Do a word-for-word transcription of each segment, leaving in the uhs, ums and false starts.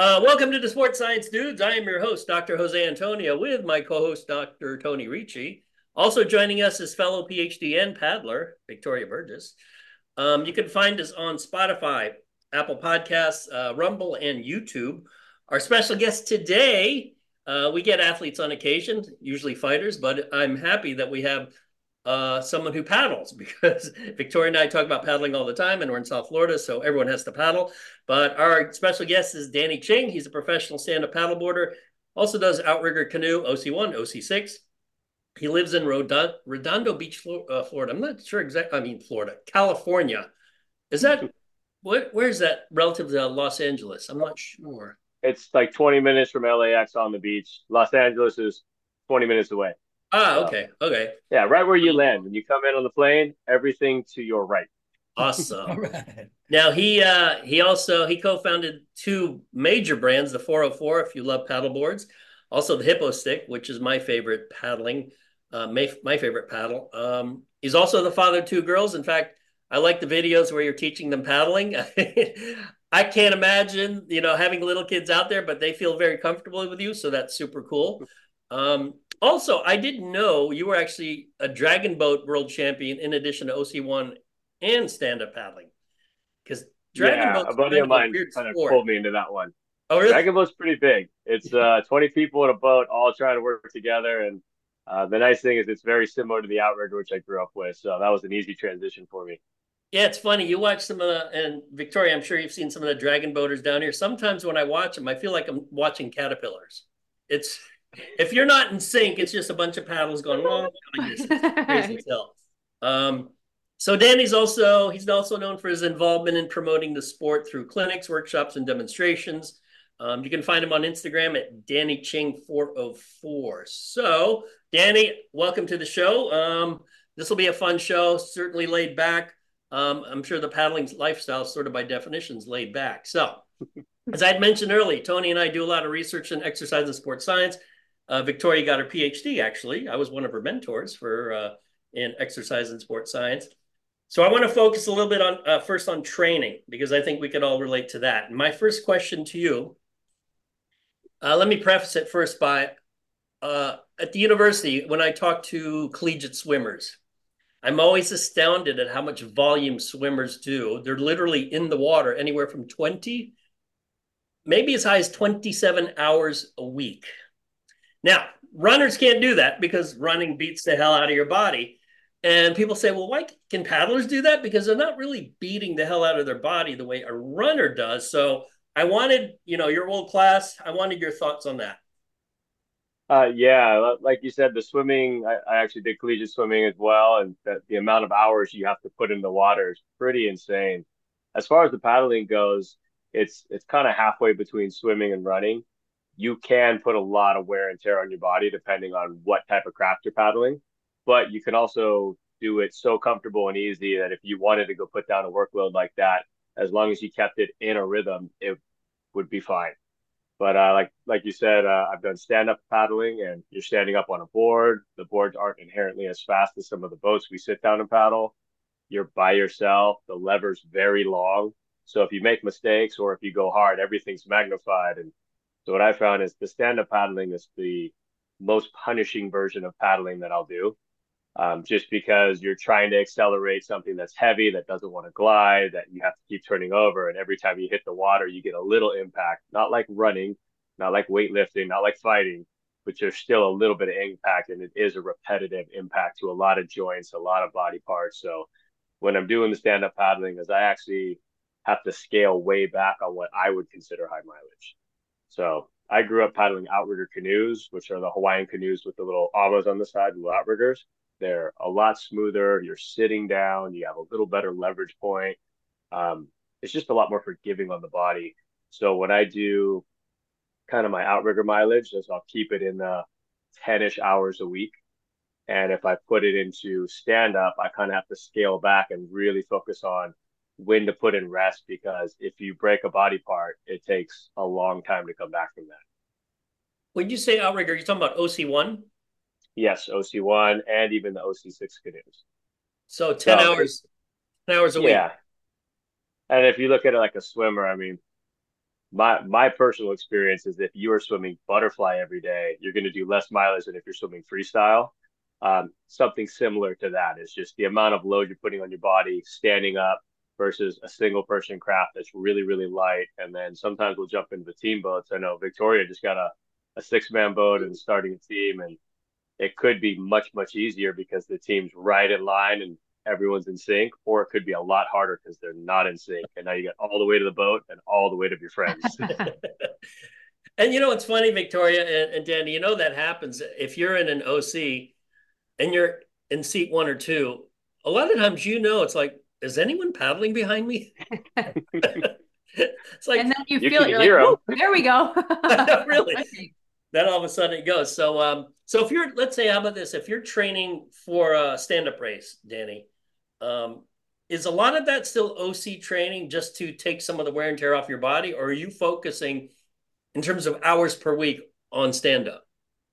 Uh, welcome to the Sports Science Dudes. I am your host, Doctor Jose Antonio, with my co-host, Doctor Tony Ricci. Also joining us is fellow PhD and paddler, Victoria Burgess. Um, you can find us on Spotify, Apple Podcasts, uh, Rumble, and YouTube. Our special guest today, uh, we get athletes on occasion, usually fighters, but I'm happy that we have uh, someone who paddles because Victoria and I talk about paddling all the time, and we're in South Florida, so everyone has to paddle. But our special guest is Danny Ching. He's a professional stand-up paddleboarder, also does outrigger canoe, O C one, O C six. He lives in Redondo Beach, Florida. I'm not sure exactly. I mean, Florida, California. Is that where, where's that relative to Los Angeles? I'm not sure. It's like twenty minutes from L A X on the beach. Los Angeles is twenty minutes away. Ah, So, okay, okay. yeah, right where you land. When you come in on the plane, everything to your right. Awesome. All right. Now he uh, he also he co-founded two major brands, the four oh four, if you love paddle boards, also the Hippo Stick, which is my favorite paddling, uh, my, my favorite paddle. Um, he's also the father of two girls. In fact, I like the videos where you're teaching them paddling. I can't imagine, you know, having little kids out there, but they feel very comfortable with you, so that's super cool. Um, also, I didn't know you were actually a dragon boat world champion in addition to O C one and stand-up paddling because Dragon Yeah, a Boat's buddy kind of of a mine weird kind of sport. pulled me into that one. Oh, really? Dragon Boat's pretty big. It's uh twenty people in a boat all trying to work together. And uh, the nice thing is it's very similar to the outrigger, which I grew up with. So that was an easy transition for me. Yeah, it's funny. You watch some of the, and Victoria, I'm sure you've seen some of the Dragon Boaters down here. Sometimes when I watch them, I feel like I'm watching caterpillars. It's, if you're not in sync, it's just a bunch of paddles going along like this. It's crazy as hell. Um, so Danny's also, he's also known for his involvement in promoting the sport through clinics, workshops, and demonstrations. Um, you can find him on Instagram at Danny Ching four oh four. So, Danny, welcome to the show. Um, this will be a fun show, certainly laid back. Um, I'm sure the paddling lifestyle, sort of by definition, is laid back. So, as I had mentioned earlier, Tony and I do a lot of research in exercise and sports science. Uh, Victoria got her PhD, actually. I was one of her mentors for uh, in exercise and sports science. So I want to focus a little bit on uh, first on training because I think we could all relate to that. And my first question to you, uh, let me preface it first by uh, at the university when I talk to collegiate swimmers, I'm always astounded at how much volume swimmers do. They're literally in the water anywhere from twenty, maybe as high as twenty-seven hours a week. Now, runners can't do that because running beats the hell out of your body. And people say, well, why can paddlers do that? Because they're not really beating the hell out of their body the way a runner does. So I wanted, you know, your old class, I wanted your thoughts on that. Uh, yeah, like you said, the swimming, I, I actually did collegiate swimming as well, and the, the amount of hours you have to put in the water is pretty insane. As far as the paddling goes, it's it's kind of halfway between swimming and running. You can put a lot of wear and tear on your body depending on what type of craft you're paddling, but you can also do it so comfortable and easy that if you wanted to go put down a workload like that, as long as you kept it in a rhythm, it would be fine. But uh, like like you said, uh, I've done stand up paddling, and you're standing up on a board. The boards aren't inherently as fast as some of the boats we sit down and paddle. You're by yourself. The lever's very long, so if you make mistakes or if you go hard, everything's magnified. And so what I found is the stand up paddling is the most punishing version of paddling that I'll do, um, just because you're trying to accelerate something that's heavy that doesn't want to glide, that you have to keep turning over. And every time you hit the water, you get a little impact, not like running, not like weightlifting, not like fighting, but there's still a little bit of impact. And it is a repetitive impact to a lot of joints, a lot of body parts. So when I'm doing the stand up paddling, is I actually have to scale way back on what I would consider high mileage. So I grew up paddling outrigger canoes, which are the Hawaiian canoes with the little amas on the side, little outriggers. They're a lot smoother. You're sitting down. You have a little better leverage point. Um, it's just a lot more forgiving on the body. So when I do kind of my outrigger mileage, is I'll keep it in the ten-ish hours a week. And if I put it into stand up, I kind of have to scale back and really focus on when to put in rest because if you break a body part, it takes a long time to come back from that. When you say outrigger, you're talking about O C one? Yes, O C one and even the O C six canoes. So ten So it, hours, ten hours a week. yeah. And if you look at it like a swimmer, I mean, my my personal experience is if you are swimming butterfly every day, you're going to do less mileage than if you're swimming freestyle. Um, something similar to that is just the amount of load you're putting on your body standing up versus a single person craft that's really, really light. And then sometimes we'll jump into the team boats. I know Victoria just got a, a six man boat and starting a team, and it could be much, much easier because the team's right in line and everyone's in sync, or it could be a lot harder because they're not in sync. And now you get all the way to the boat and all the way to your friends. And you know, it's funny, Victoria and, and Danny, you know, that happens if you're in an O C and you're in seat one or two. A lot of times, you know, it's like, is anyone paddling behind me? It's And like, then you You feel can it, you're like, hear them. whoa, there we go. really? Okay. Then all of a sudden it goes. So, um, so if you're, let's say, how about this? If you're training for a stand-up race, Danny, um, is a lot of that still O C training just to take some of the wear and tear off your body, or are you focusing in terms of hours per week on stand-up?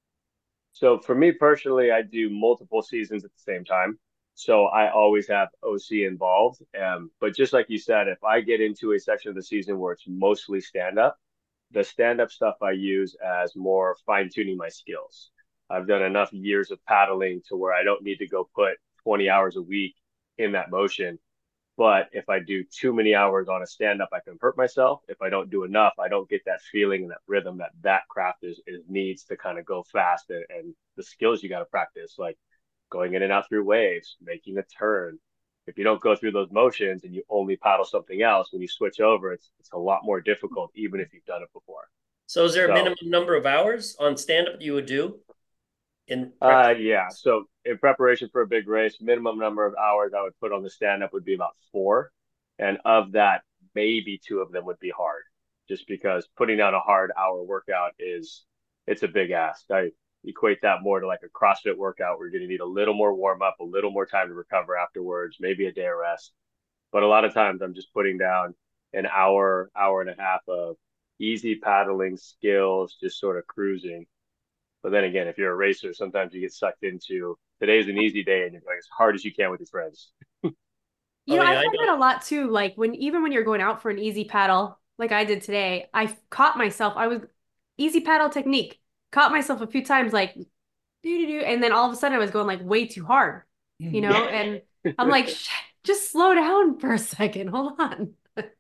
So for me personally, I do multiple seasons at the same time. So I always have O C involved. Um, but just like you said, if I get into a section of the season where it's mostly stand up, the stand up stuff I use as more fine tuning my skills. I've done enough years of paddling to where I don't need to go put twenty hours a week in that motion. But if I do too many hours on a stand up, I can hurt myself. If I don't do enough, I don't get that feeling and that rhythm that that craft is, is needs to kind of go fast, and, and the skills you got to practice, like going in and out through waves, making a turn. If you don't go through those motions and you only paddle something else, when you switch over, it's it's a lot more difficult, even if you've done it before. So is there a So minimum number of hours on stand-up you would do in Uh, preparation? yeah. So in preparation for a big race, minimum number of hours I would put on the stand up would be about four. And of that, maybe two of them would be hard, just because putting out a hard hour workout is it's a big ask. I equate that more to like a CrossFit workout where you're going to need a little more warm up, a little more time to recover afterwards, maybe a day of rest. But a lot of times I'm just putting down an hour, hour and a half of easy paddling skills, just sort of cruising. But then again, if you're a racer, sometimes you get sucked into today's an easy day and you're going as hard as you can with your friends. You Oh know, I yeah, I find know. that a lot too. Like when even when you're going out for an easy paddle, like I did today, I caught myself. I was easy paddle technique. Caught myself a few times, like do do do, and then all of a sudden I was going like way too hard, you know. And I'm like, Shh, just slow down for a second. Hold on.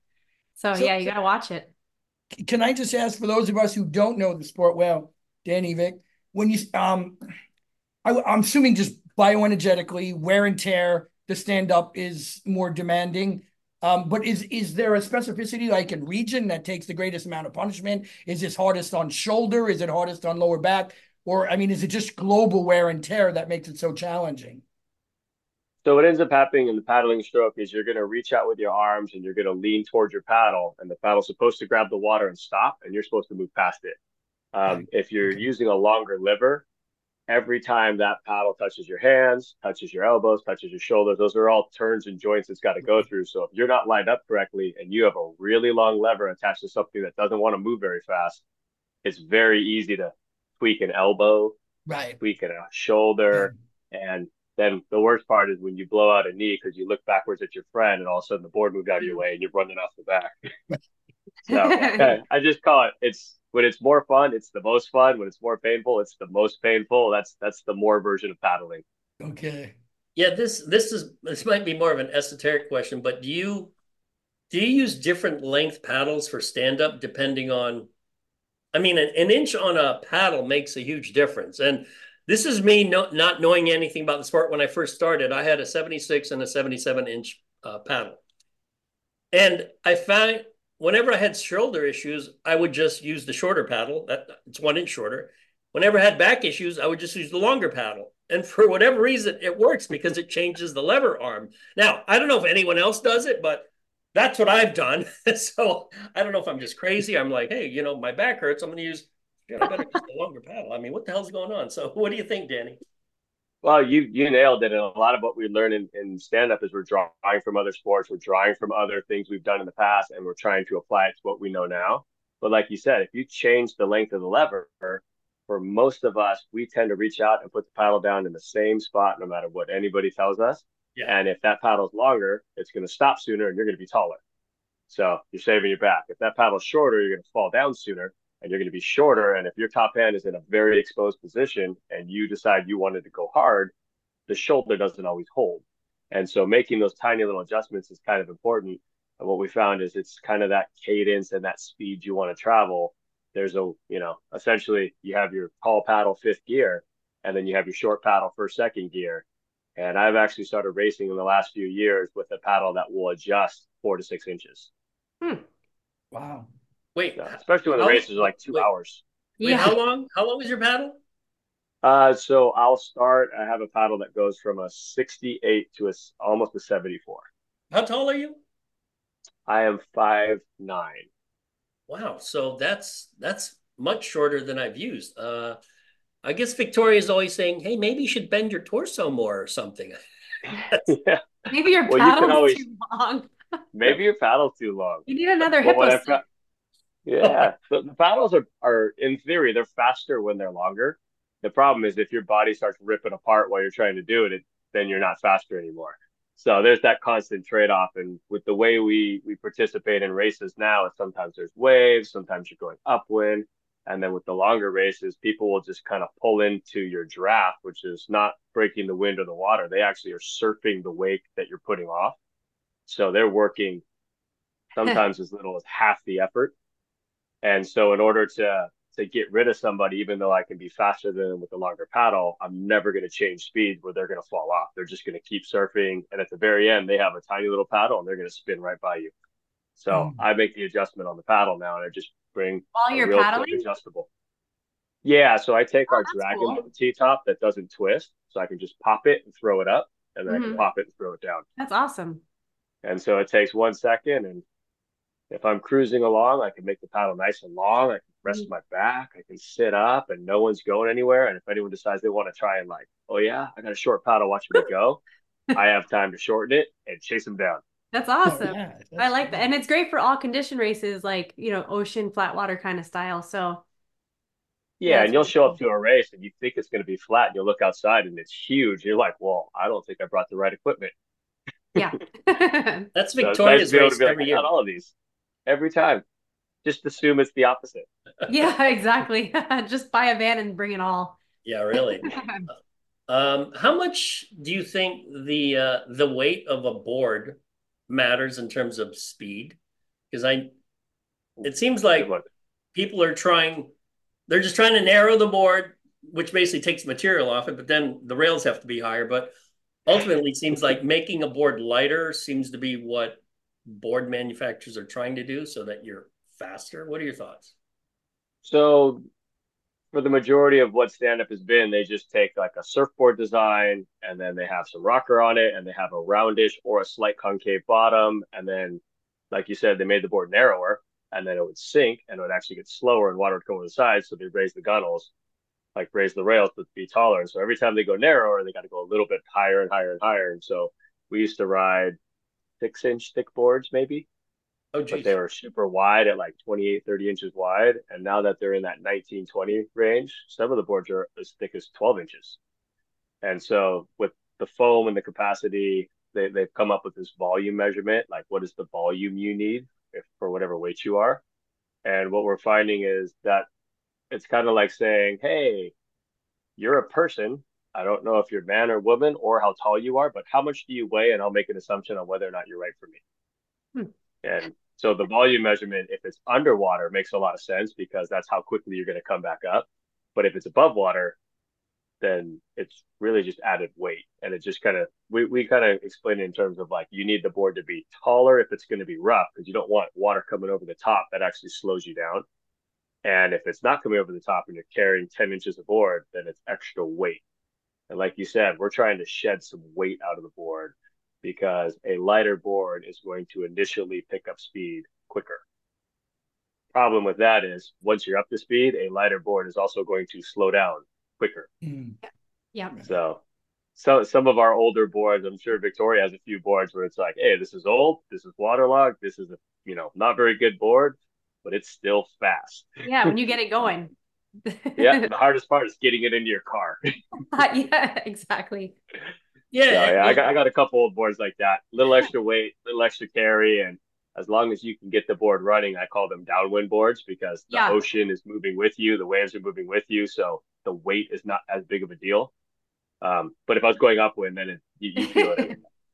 So So yeah, you gotta watch it. can I just ask for those of us who don't know the sport well, Danny, Vic, when you um, I, I'm assuming just bioenergetically wear and tear, the stand up is more demanding. Um, but is is there a specificity like in region that takes the greatest amount of punishment? Is this hardest on shoulder? Is it hardest on lower back? Or I mean, is it just global wear and tear that makes it so challenging? So what ends up happening in the paddling stroke is you're going to reach out with your arms and you're going to lean towards your paddle, and the paddle's supposed to grab the water and stop, and you're supposed to move past it. Right. Um, if you're Okay. using a longer liver, every time that paddle touches your hands, touches your elbows, touches your shoulders, those are all turns and joints it's got to go through. So if you're not lined up correctly and you have a really long lever attached to something that doesn't want to move very fast, it's very easy to tweak an elbow, Right. tweak a Yeah. shoulder, and then the worst part is when you blow out a knee because you look backwards at your friend and all of a sudden the board moved out of your way and you're running off the back. So uh, I just call it it's when it's more fun, it's the most fun. When it's more painful, it's the most painful. That's that's the more version of paddling. Okay. Yeah, this this is this might be more of an esoteric question, but do you do you use different length paddles for stand-up depending on, I mean, an, an inch on a paddle makes a huge difference. And this is me no, not knowing anything about the sport. When I first started, I had a seventy-six and a seventy-seven inch uh, paddle. And I found whenever I had shoulder issues, I would just use the shorter paddle. That it's one inch shorter. Whenever I had back issues, I would just use the longer paddle. And for whatever reason, it works because it changes the lever arm. Now, I don't know if anyone else does it, but that's what I've done. So I don't know if I'm just crazy. I'm like, hey, you know, my back hurts. I'm going to use, yeah, I better use the longer paddle. I mean, what the hell's going on? So what do you think, Danny? Well, you you nailed it. And a lot of what we learn in, in stand up is we're drawing from other sports, we're drawing from other things we've done in the past, and we're trying to apply it to what we know now. But like you said, if you change the length of the lever, for most of us, we tend to reach out and put the paddle down in the same spot no matter what anybody tells us. Yeah. And if that paddle's longer, it's going to stop sooner and you're going to be taller. So you're saving your back. If that paddle's shorter, you're going to fall down sooner and you're going to be shorter. And if your top hand is in a very exposed position and you decide you wanted to go hard, the shoulder doesn't always hold. And so making those tiny little adjustments is kind of important. And what we found is it's kind of that cadence and that speed you want to travel. There's a, you know, essentially you have your tall paddle fifth gear, and then you have your short paddle first, second gear. And I've actually started racing in the last few years with a paddle that will adjust four to six inches. Hmm. Wow. Wait, So, especially when the how, races are like two wait, hours. wait, Yeah. how long? How long is your paddle? Uh, so I'll start. I have a paddle that goes from a sixty-eight to a almost a seventy-four. How tall are you? I am five nine. Wow, so that's that's much shorter than I've used. Uh, I guess Victoria's always saying, "Hey, maybe you should bend your torso more or something." Yeah. Maybe your Well, you can paddle's always too long. maybe your paddle's too long. You need another But what hippo I've got, stick. yeah, the, the paddles are are in theory they're faster when they're longer. The problem is if your body starts ripping apart while you're trying to do it, it then you're not faster anymore. So there's that constant trade-off. And with the way we we participate in races now, it's sometimes there's waves, sometimes you're going upwind. And then with the longer races, people will just kind of pull into your draft, which is not breaking the wind or the water. They actually are surfing the wake that you're putting off. So they're working sometimes as little as half the effort. And so in order to to get rid of somebody, even though I can be faster than them with a longer paddle, I'm never going to change speed where they're going to fall off. They're just going to keep surfing. And at the very end, they have a tiny little paddle and they're going to spin right by you. So Mm. I make the adjustment on the paddle now and I just bring While a you're real paddling? quick adjustable. Yeah, so I take Oh, our that's Dragon cool. T-top that doesn't twist. So I can just pop it and throw it up and then I can Mhm. pop it and throw it down. That's awesome. And so it takes one second and if I'm cruising along, I can make the paddle nice and long. I can rest Mhm. my back. I can sit up and no one's going anywhere. And if anyone decides they want to try and like, oh yeah, I got a short paddle watching me go, I have time to shorten it and chase them down. That's Oh, awesome. yeah, I that's like that. great. And it's great for all condition races, like, you know, ocean, flat water kind of style. So, yeah, Yeah, that's and you'll really show up cool. to a race and you think it's going to be flat and you'll look outside and it's huge. You're like, well, I don't think I brought the right equipment. Yeah. That's So it's nice to Victoria's be able to race be like, every I got year. all of these every time. Just assume it's the opposite. Yeah, exactly. Just buy a van and bring it all. Yeah, really. Um, how much do you think the uh, the weight of a board matters in terms of speed? Because I, it seems Good like one. people are trying, they're just trying to narrow the board, which basically takes material off it, but then the rails have to be higher. But ultimately, it seems like making a board lighter seems to be what board manufacturers are trying to do so that you're faster. What are your thoughts? So for the majority of what stand up has been, they just take like a surfboard design and then they have some rocker on it and they have a roundish or a slight concave bottom. And then, like you said, they made the board narrower and then it would sink and it would actually get slower and water would go over the sides. So they raise the gunnels, like raise the rails to be taller. And so every time they go narrower, they got to go a little bit higher and higher and higher. And so we used to ride six inch thick boards, maybe, Oh, but they geez. were super wide at like twenty-eight, thirty inches wide. And now that they're in that nineteen, twenty range, some of the boards are as thick as twelve inches. And so with the foam and the capacity, they, they've come up with this volume measurement, like what is the volume you need if, for whatever weight you are. And what we're finding is that it's kind of like saying, hey, you're a person. I don't know if you're man or woman or how tall you are, but how much do you weigh? And I'll make an assumption on whether or not you're right for me. Hmm. And so the volume measurement, if it's underwater, makes a lot of sense because that's how quickly you're going to come back up. But if it's above water, then it's really just added weight. And it just kind of, we, we kind of explain it in terms of like, you need the board to be taller if it's going to be rough because you don't want water coming over the top that actually slows you down. And if it's not coming over the top and you're carrying ten inches of board, then it's extra weight. And like you said, we're trying to shed some weight out of the board because a lighter board is going to initially pick up speed quicker. Problem with that is once you're up to speed, a lighter board is also going to slow down quicker. Mm. Yeah. So, so some of our older boards, I'm sure Victoria has a few boards where it's like, hey, this is old, this is waterlogged, this is a you know not very good board, but it's still fast. Yeah, when you get it going. Yeah, the hardest part is getting it into your car. Yeah, exactly. Yeah, So yeah, I well, got I got a couple of boards like that. Little extra weight, little extra carry, and as long as you can get the board running, I call them downwind boards because the Yeah. ocean is moving with you, the waves are moving with you, so the weight is not as big of a deal. Um, but if I was going upwind, then it, you, you feel it.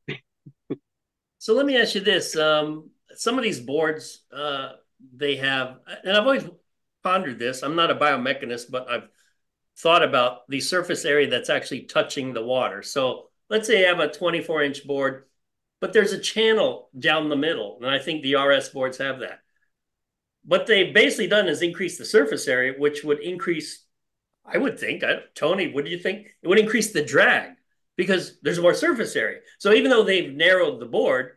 So let me ask you this. Um, some of these boards, uh, they have, and I've always pondered this. I'm not a biomechanist, but I've thought about the surface area that's actually touching the water. So let's say you have a twenty-four inch board, but there's a channel down the middle. And I think the R S boards have that. What they've basically done is increase the surface area, which would increase, I would think, I, Tony, what do you think? It would increase the drag because there's more surface area. So even though they've narrowed the board,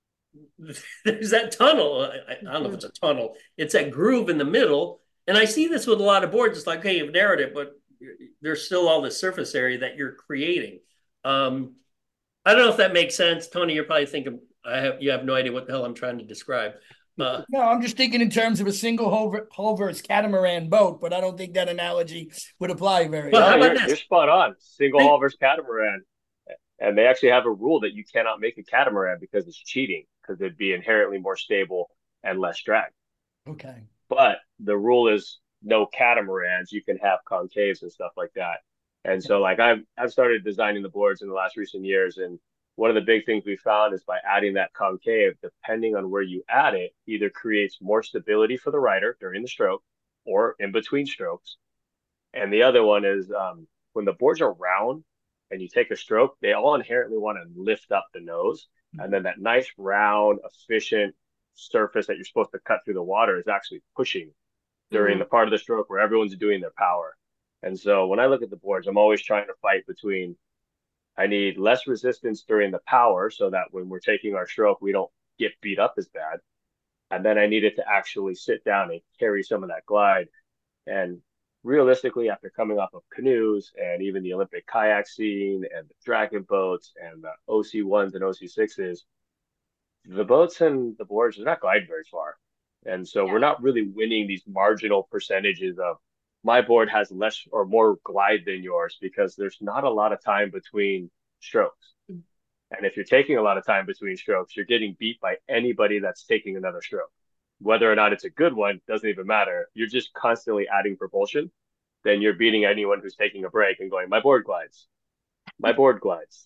there's that tunnel. I, I don't know if it's a tunnel. It's that groove in the middle. And I see this with a lot of boards. It's like, hey, you've narrowed it, but there's still all this surface area that you're creating. Um, I don't know if that makes sense. Tony, you're probably thinking, I have, you have no idea what the hell I'm trying to describe. Uh, No, I'm just thinking in terms of a single hull, hull versus catamaran boat, but I don't think that analogy would apply very Well, well. how No, about you're, this? you're spot on. Single Think- hull versus catamaran. And they actually have a rule that you cannot make a catamaran because it's cheating, because it'd be inherently more stable and less drag. Okay. But the rule is no catamarans. You can have concaves and stuff like that. And so like I've I've started designing the boards in the last recent years, and one of the big things we found is by adding that concave, depending on where you add it, either creates more stability for the rider during the stroke or in between strokes. And the other one is um, when the boards are round and you take a stroke, they all inherently want to lift up the nose. And then that nice, round, efficient surface that you're supposed to cut through the water is actually pushing during Mhm. the part of the stroke where everyone's doing their power. And so when I look at the boards, I'm always trying to fight between I need less resistance during the power so that when we're taking our stroke, we don't get beat up as bad. And then I need it to actually sit down and carry some of that glide. And realistically, after coming off of canoes and even the Olympic kayak scene and the dragon boats and the O C ones and O C sixes, the boats and the boards are not gliding very far. And so Yeah. we're not really winning these marginal percentages of my board has less or more glide than yours because there's not a lot of time between strokes. Mm. And if you're taking a lot of time between strokes, you're getting beat by anybody that's taking another stroke. Whether or not it's a good one doesn't even matter. You're just constantly adding propulsion. Then you're beating anyone who's taking a break and going, my board glides. My board glides.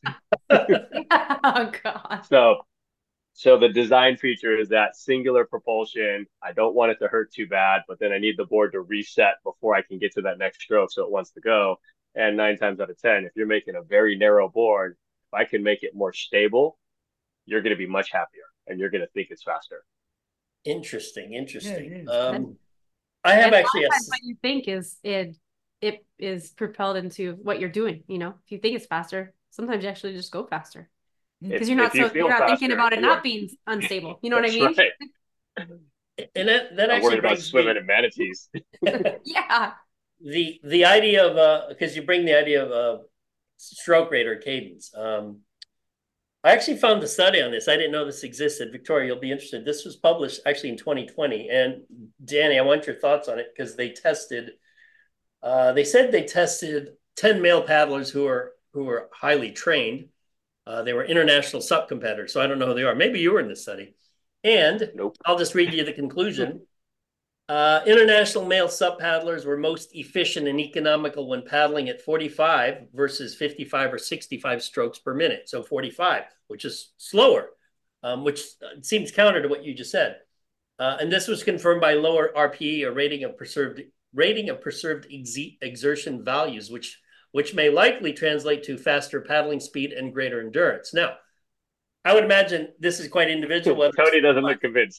Oh God. So so the design feature is that singular propulsion. I don't want it to hurt too bad, but then I need the board to reset before I can get to that next stroke so it wants to go. And nine times out of ten, if you're making a very narrow board, if I can make it more stable, you're going to be much happier and you're going to think it's faster. Interesting, interesting. Yeah, it is. Um, I have And actually a, sometimes what you think is it it is propelled into what you're doing. You know, if you think it's faster, sometimes you actually just go faster because If, you're not if you so feel you're not thinking faster, about it you not are- being unstable. You know what I That's mean? right. and that, that I'm actually worried about brings swimming me, in manatees. Yeah. the the idea of uh because you bring the idea of uh stroke rate or cadence. Um, I actually found the study on this. I didn't know this existed. Victoria, you'll be interested. This was published actually in twenty twenty. And Danny, I want your thoughts on it because they tested. Uh, they said they tested ten male paddlers who are who were highly trained. Uh, they were international sup competitors, so I don't know who they are. Maybe you were in this study. And Nope. I'll just read you the conclusion. Uh, international male sup paddlers were most efficient and economical when paddling at forty-five versus fifty-five or sixty-five strokes per minute. So forty-five, which is slower, um, which seems counter to what you just said. Uh, and this was confirmed by lower R P E, a rating of preserved rating of preserved ex exertion values, which which may likely translate to faster paddling speed and greater endurance. Now, I would imagine this is quite individual. Tony doesn't look convinced.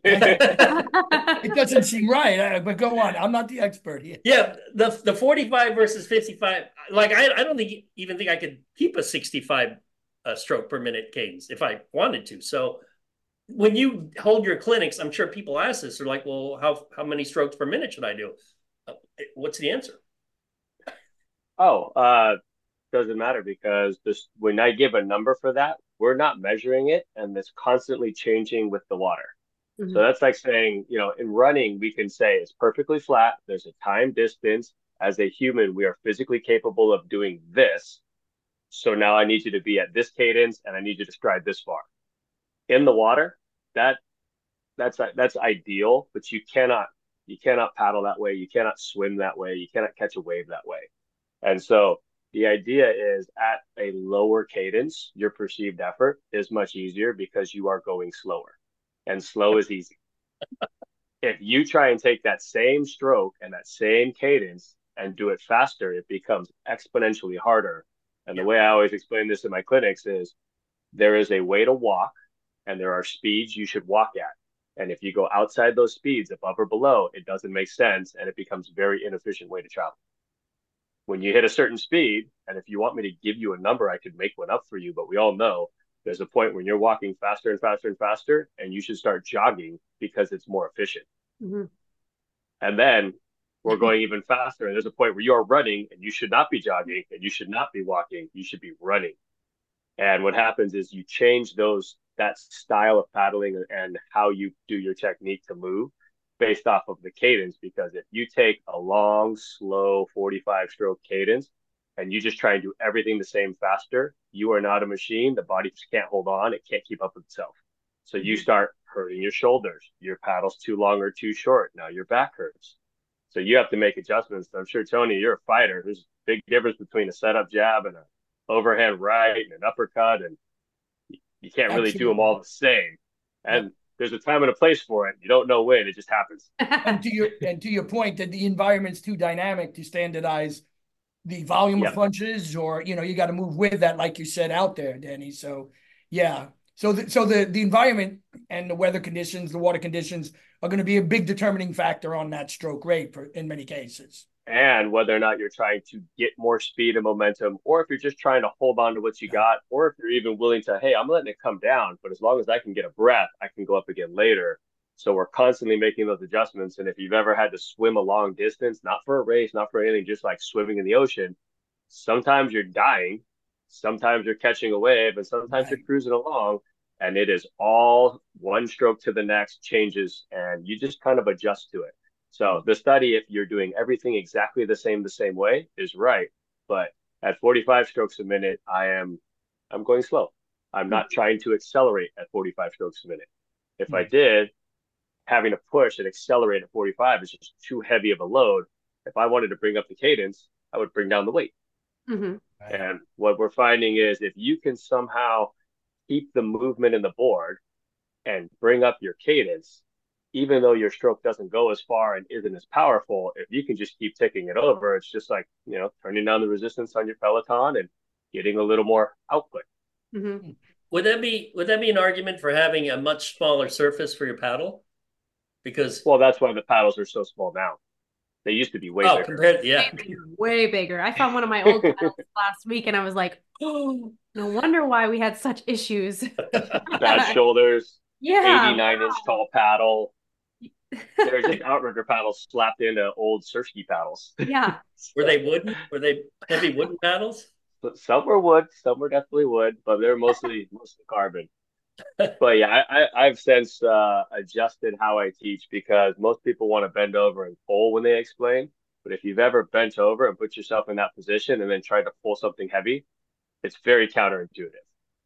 It doesn't seem right, uh, but go on. I'm not the expert here. Yeah, the the forty-five versus fifty-five. Like I, I don't think even think I could keep a sixty-five uh, stroke per minute cadence if I wanted to. So when you hold your clinics, I'm sure people ask this. They're like, "Well, how how many strokes per minute should I do?" Uh, what's the answer? Oh, uh, doesn't matter because this when I give a number for that, we're not measuring it, and it's constantly changing with the water. Mhm. So that's like saying, you know, in running, we can say it's perfectly flat. There's a time distance. As a human, we are physically capable of doing this. So now I need you to be at this cadence and I need you to stride this far. In the water, that that's that's ideal, but you cannot you cannot paddle that way. You cannot swim that way. You cannot catch a wave that way. And so the idea is at a lower cadence, your perceived effort is much easier because you are going slower, and slow is easy. If you try and take that same stroke and that same cadence and do it faster, it becomes exponentially harder. And the way I always explain this in my clinics is there is a way to walk and there are speeds you should walk at. And if you go outside those speeds, above or below, it doesn't make sense and it becomes a very inefficient way to travel. When you hit a certain speed, and if you want me to give you a number, I could make one up for you, but we all know there's a point when you're walking faster and faster and faster, and you should start jogging because it's more efficient. Mm-hmm. And then we're going even faster, and there's a point where you're running, and you should not be jogging, and you should not be walking. You should be running. And what happens is you change those that style of paddling and how you do your technique to move based off of the cadence. Because if you take a long, slow forty-five stroke cadence and you just try and do everything the same faster, you are not a machine. The body just can't hold on. It can't keep up with itself. So you start hurting your shoulders. Your paddle's too long or too short. Now your back hurts. So you have to make adjustments. I'm sure, Tony, you're a fighter. There's a big difference between a setup jab and an overhand right and an uppercut. And you can't really Absolutely. do them all the same. And yeah. there's a time and a place for it. You don't know when. It just happens. and to your and to your point that the environment's too dynamic to standardize the volume yep. of punches, or you know, you got to move with that, like you said out there, Danny. So yeah. So the, so the the environment and the weather conditions, the water conditions are going to be a big determining factor on that stroke rate for, in many cases. And whether or not you're trying to get more speed and momentum, or if you're just trying to hold on to what you got, or if you're even willing to, hey, I'm letting it come down, but as long as I can get a breath, I can go up again later. So we're constantly making those adjustments. And if you've ever had to swim a long distance, not for a race, not for anything, just like swimming in the ocean, sometimes you're dying, sometimes you're catching a wave, and sometimes right. you're cruising along. And it is all one stroke to the next changes, and you just kind of adjust to it. So the study, if you're doing everything exactly the same, the same way, is right. But at forty-five strokes a minute, I am, I'm going slow. I'm not trying to accelerate at forty-five strokes a minute. If mm-hmm. I did, having to push and accelerate at forty-five is just too heavy of a load. If I wanted to bring up the cadence, I would bring down the weight. Mm-hmm. And what we're finding is if you can somehow keep the movement in the board and bring up your cadence, even though your stroke doesn't go as far and isn't as powerful, if you can just keep ticking it over, it's just like, you know, turning down the resistance on your Peloton and getting a little more output. Mm-hmm. Would that be, would that be an argument for having a much smaller surface for your paddle? Because, well, that's why the paddles are so small now. They used to be way oh, bigger. Compared, yeah. Way bigger, way bigger. I found one of my old paddles last week and I was like, oh, no wonder why we had such issues. Bad shoulders, yeah, eighty-nine wow. inch tall paddle. They're just outrigger paddles slapped into old surf ski paddles. Yeah. Were they wooden? Were they heavy wooden paddles? Some were wood, some were definitely wood, but they're mostly mostly carbon. But yeah, I, I, I've since uh, adjusted how I teach, because most people want to bend over and pull when they explain. But if you've ever bent over and put yourself in that position and then tried to pull something heavy, it's very counterintuitive.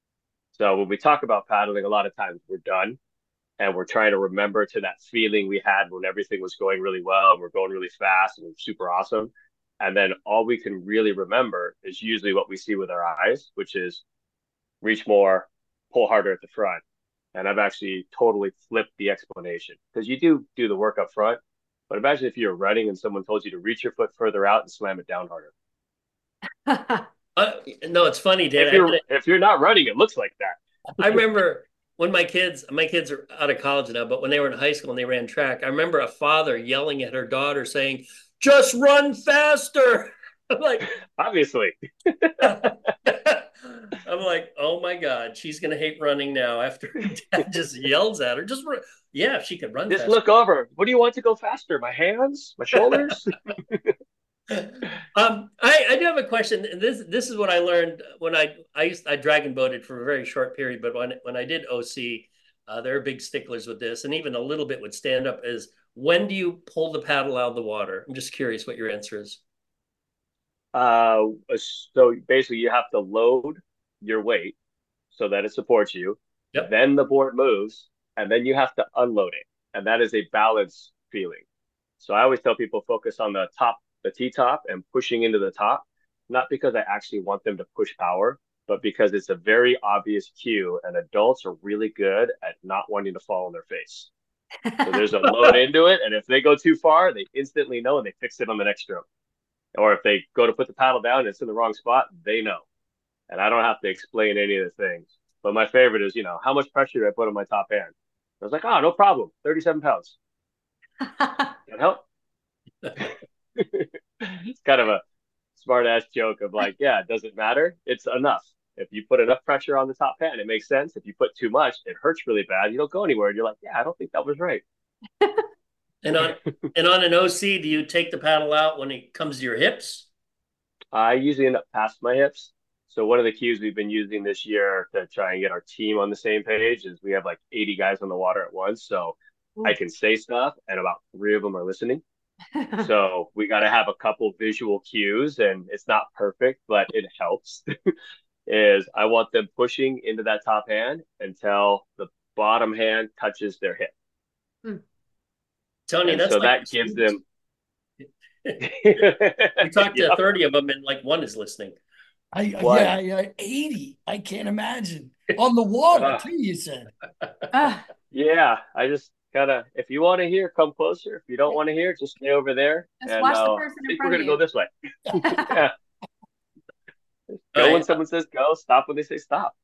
So when we talk about paddling, a lot of times we're done and we're trying to remember to that feeling we had when everything was going really well and we're going really fast and we're super awesome. And then all we can really remember is usually what we see with our eyes, which is reach more, pull harder at the front. And I've actually totally flipped the explanation, because you do do the work up front, but imagine if you're running and someone told you to reach your foot further out and slam it down harder. uh, no, it's funny, Dan. If you're, if you're not running, it looks like that. I remember when my kids, my kids are out of college now, but when they were in high school and they ran track, I remember a father yelling at her daughter saying, just run faster. I'm like, obviously. I'm like, oh my God, she's going to hate running now after dad just yells at her. Just run. Yeah, if she could run Just faster. Look over. What do you want to go faster? My hands? My shoulders? um, I, I do have a question. This this is what I learned when I I used I dragon boated for a very short period, but when when I did O C, uh, they're big sticklers with this, and even a little bit would stand up. Is when do you pull the paddle out of the water? I'm just curious what your answer is. Uh, so basically, you have to load your weight so that it supports you. Yep. Then the board moves, and then you have to unload it. And that is a balance feeling. So I always tell people focus on the top, the T top and pushing into the top, not because I actually want them to push power, but because it's a very obvious cue and adults are really good at not wanting to fall on their face. So there's a load into it. And if they go too far, they instantly know and they fix it on the next stroke. Or if they go to put the paddle down and it's in the wrong spot, they know. And I don't have to explain any of the things. But my favorite is, you know, how much pressure do I put on my top hand? I was like, oh, no problem. thirty-seven pounds. That help? It's kind of a smart ass joke of like, yeah, it doesn't matter. It's enough. If you put enough pressure on the top hand, it makes sense. If you put too much, it hurts really bad. You don't go anywhere. And you're like, yeah, I don't think that was right. And on and on an O C, do you take the paddle out when it comes to your hips? I usually end up past my hips. So one of the cues we've been using this year to try and get our team on the same page is we have like eighty guys on the water at once. So Ooh. I can say stuff and about three of them are listening. So we got to have a couple visual cues and it's not perfect, but it helps. Is I want them pushing into that top hand until the bottom hand touches their hip. Hmm. Tony, and that's so like that gives them. We talked to yep. thirty of them, and like one is listening. I what? yeah, yeah, eighty. I can't imagine on the water uh, too. You said. Uh, yeah, I just gotta. If you want to hear, come closer. If you don't want to hear, just stay over there. Just and watch uh, the person I think in front we're gonna of you. go this way. Yeah. Go right. when someone says go. Stop when they say stop.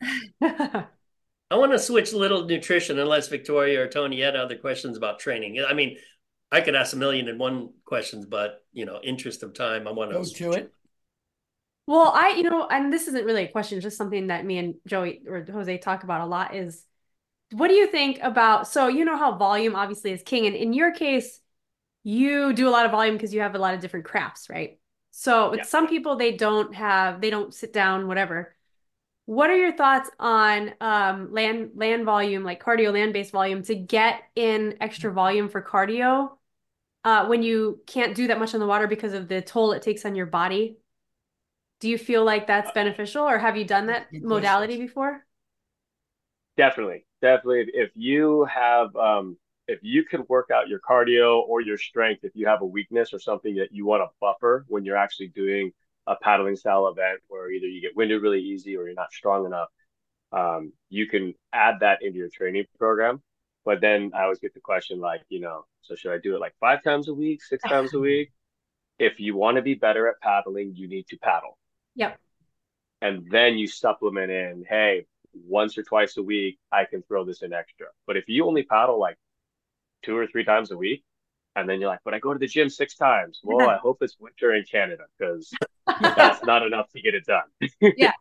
I want to switch a little nutrition, unless Victoria or Tony had other questions about training. I mean, I could ask a million and one questions, but you know, interest of time, I want to go to it. Well, I, you know, and this isn't really a question, just something that me and Joey or Jose talk about a lot is, what do you think about, so you know how volume obviously is king, and in your case, you do a lot of volume because you have a lot of different crafts, right? So with yeah. some people, they don't have, they don't sit down, whatever. What are your thoughts on um, land land volume, like cardio land-based volume, to get in extra volume for cardio uh, when you can't do that much on the water because of the toll it takes on your body? Do you feel like that's beneficial, or have you done that modality before? Definitely, definitely. If you have, um, if you can work out your cardio or your strength, if you have a weakness or something that you want to buffer when you're actually doing a paddling style event where either you get winded really easy or you're not strong enough, um, you can add that into your training program. But then I always get the question like, you know, so should I do it like five times a week, six times a week? If you want to be better at paddling, you need to paddle. Yep. And then you supplement in, hey, once or twice a week, I can throw this in extra. But if you only paddle like two or three times a week, and then you're like, but I go to the gym six times. Well, I hope it's winter in Canada because that's not enough to get it done. Yeah.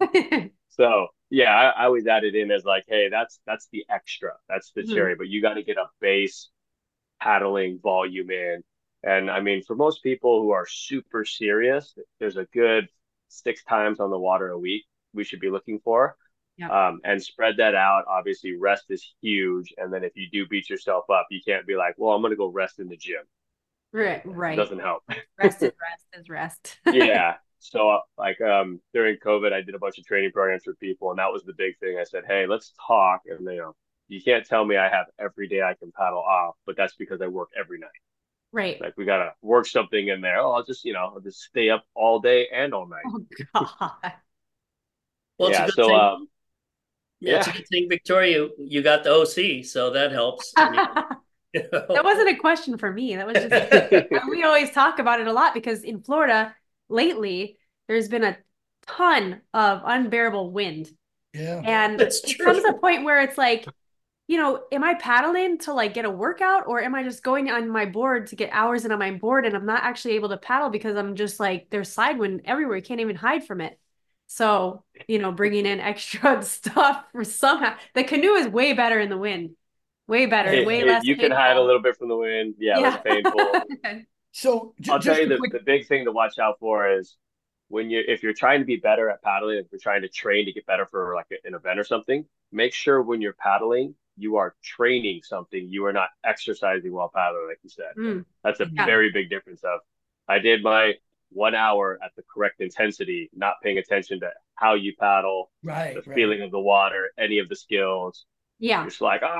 So yeah, I, I always add it in as like, hey, that's that's the extra, that's the mm-hmm. cherry. But you got to get a base paddling volume in. And I mean, for most people who are super serious, there's a good six times on the water a week we should be looking for. Yep. Um, and spread that out. Obviously, rest is huge. And then if you do beat yourself up, you can't be like, well, I'm going to go rest in the gym. Right, right. It doesn't help. Rest is rest is rest. Yeah. So uh, like um, during COVID, I did a bunch of training programs for people. And that was the big thing. I said, hey, let's talk. And, you know, you can't tell me I have every day I can paddle off, but that's because I work every night. Right. Like we got to work something in there. Oh, I'll just, you know, I'll just stay up all day and all night. Oh, God. Well, yeah. It's a good so, thing. um, yeah, yeah, it's a good thing, Victoria, you got the O C, so that helps. You know. That wasn't a question for me. That was just, we always talk about it a lot because in Florida lately, there's been a ton of unbearable wind. Yeah. And That's it true. comes to a point where it's like, you know, am I paddling to like get a workout, or am I just going on my board to get hours in on my board and I'm not actually able to paddle because I'm just like, there's side wind everywhere. You can't even hide from it. So, you know, bringing in extra stuff for somehow, the canoe is way better in the wind, way better, it, way it, less. you painful. can hide a little bit from the wind. Yeah, Yeah. less painful. So j- I'll just tell you the, quick... the big thing to watch out for is when you, if you're trying to be better at paddling, if you're trying to train to get better for like a, an event or something, make sure when you're paddling, you are training something. You are not exercising while paddling, like you said. Mm. That's a Yeah. very big difference of, I did my one hour at the correct intensity, not paying attention to how you paddle, right, the right. feeling of the water, any of the skills. Yeah. You're just like, ah,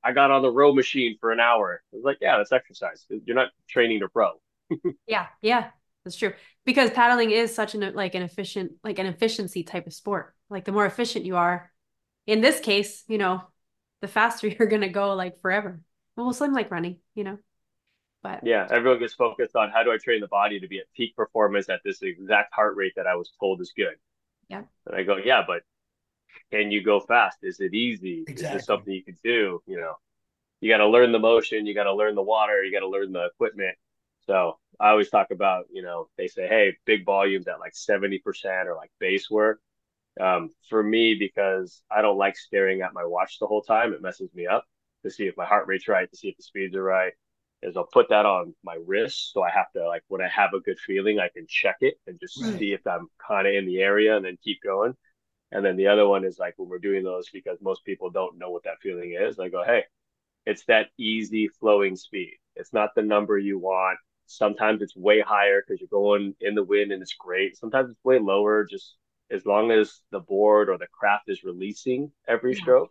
I got on the row machine for an hour. I was like, yeah, that's exercise. You're not training to row. Yeah, yeah, that's true. Because paddling is such an like an efficient, like an efficiency type of sport. Like the more efficient you are, in this case, you know, the faster you're gonna go like forever. Well, same like running, you know. But Yeah, everyone gets focused on how do I train the body to be at peak performance at this exact heart rate that I was told is good. yeah, And I go, yeah, but can you go fast? Is it easy? Is this Exactly. something you can do? You know, you got to learn the motion, you got to learn the water, you got to learn the equipment. So I always talk about, you know, they say, hey, big volumes at like seventy percent or like base work. Um, for me, because I don't like staring at my watch the whole time, it messes me up to see if my heart rate's right, to see if the speeds are right. Is I'll put that on my wrist. So I have to, like, when I have a good feeling, I can check it and just Right. see if I'm kind of in the area and then keep going. And then the other one is like when we're doing those, because most people don't know what that feeling is. I go, hey, it's that easy flowing speed. It's not the number you want. Sometimes it's way higher because you're going in the wind and it's great. Sometimes it's way lower, just as long as the board or the craft is releasing every yeah, stroke,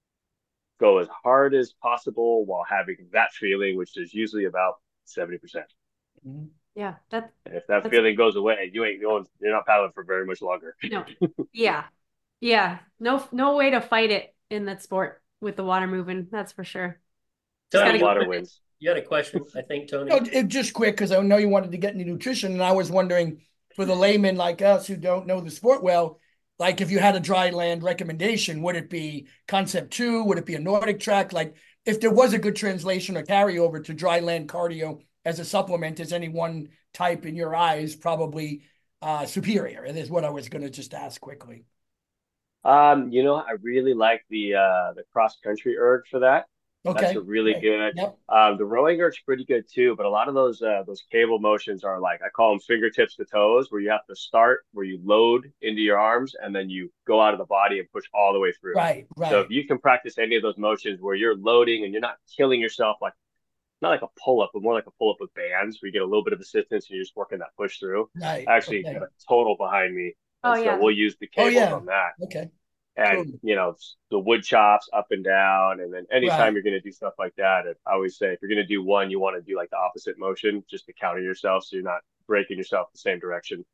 go as hard as possible while having that feeling, which is usually about seventy percent. Mhm. yeah. That And if that that's feeling goes away, you ain't going, you're not paddling for very much longer. no, yeah, yeah. No, no way to fight it in that sport with the water moving. That's for sure. Just Yeah, Tony, gotta you, get water through it. wins. you had a question, I think, No, Tony. it, just quick because I know you wanted to get into nutrition, and I was wondering for the layman like us who don't know the sport well, like if you had a dry land recommendation, would it be Concept Two? Would it be a Nordic track? Like if there was a good translation or carryover to dry land cardio as a supplement, is any one type in your eyes probably uh, superior? And is what I was going to just ask quickly. Um, you know, I really like the uh the cross country erg for that. That's a Okay, really great. good. Yep. Um, the rowing erg's pretty good too, but a lot of those uh those cable motions are like I call them fingertips to toes, where you have to start where you load into your arms and then you go out of the body and push all the way through. Right, So if right, you can practice any of those motions where you're loading and you're not killing yourself, like not like a pull up, but more like a pull up with bands, where you get a little bit of assistance and you're just working that push through. right. I actually Okay. got a total behind me, Oh and so yeah. we'll use the Oh cables yeah. on that Okay. Cool. and you know the wood chops up and down, and then anytime Right. you're going to do stuff like that, I always say if you're going to do one, you want to do like the opposite motion just to counter yourself so you're not breaking yourself the same direction.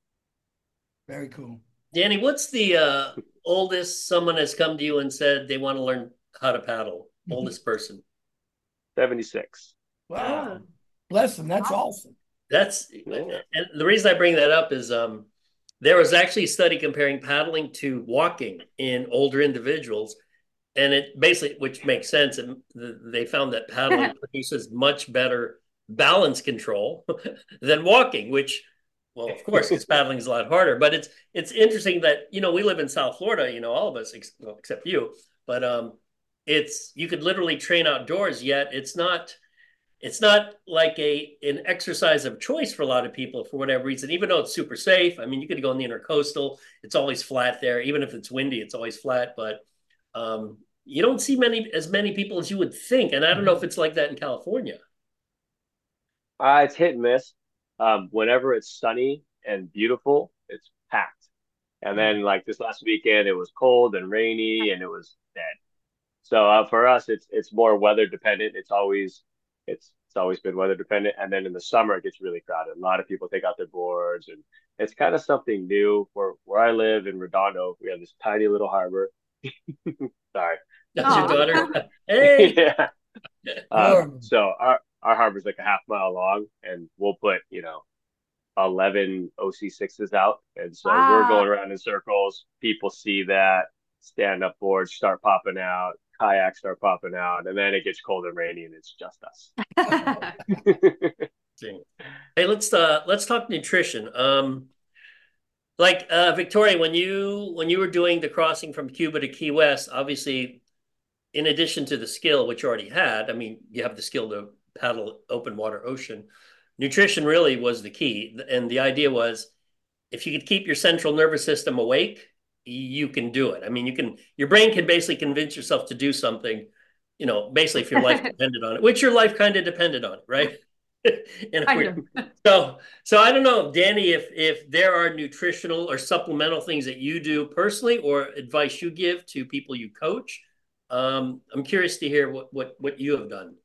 Very cool. Danny, what's the uh, oldest someone has come to you and said they want to learn how to paddle? Oldest person. seventy-six. Oh, Wow. Bless them. That's wow. awesome. That's Yeah. and the reason I bring that up is um, there was actually a study comparing paddling to walking in older individuals, and it basically, which makes sense, and they found that paddling produces much better balance control than walking, which, well, of course, because paddling is a lot harder. But it's it's interesting that you know we live in South Florida, you know, all of us ex well, except you, but um, it's you could literally train outdoors, yet it's not it's not like a an exercise of choice for a lot of people for whatever reason, even though it's super safe. I mean, you could go in the intercoastal, it's always flat there. Even if it's windy, it's always flat. But um, you don't see many as many people as you would think. And I don't know if it's like that in California. Uh, it's hit and miss. Um, whenever it's sunny and beautiful, it's packed. And then like this last weekend, it was cold and rainy and it was dead. So uh, for us, it's it's more weather dependent. It's always it's it's always been weather dependent. And then in the summer, it gets really crowded. A lot of people take out their boards, and it's kind of something new. Where where I live in Redondo, we have this tiny little harbor. Sorry. That's your Oh, daughter. Hey. Yeah. Um, Sure. so our our harbor's like a half mile long, and we'll put you know eleven O C sixes out, and so we're wow. going around in circles. People see that stand up boards start popping out, kayaks start popping out, and then it gets cold and rainy, and it's just us. Hey, let's uh let's talk nutrition. Um, like uh Victoria, when you when you were doing the crossing from Cuba to Key West, obviously, in addition to the skill which you already had, I mean, you have the skill to paddle open water ocean. Nutrition really was the key, and the idea was if you could keep your central nervous system awake, you can do it. I mean, you can your brain can basically convince yourself to do something, you know, basically if your life depended on it, which your life kind of depended on it, right? In a Kind weird. of. So, so I don't know, Danny, if if there are nutritional or supplemental things that you do personally or advice you give to people you coach, Um, I'm curious to hear what what what you have done.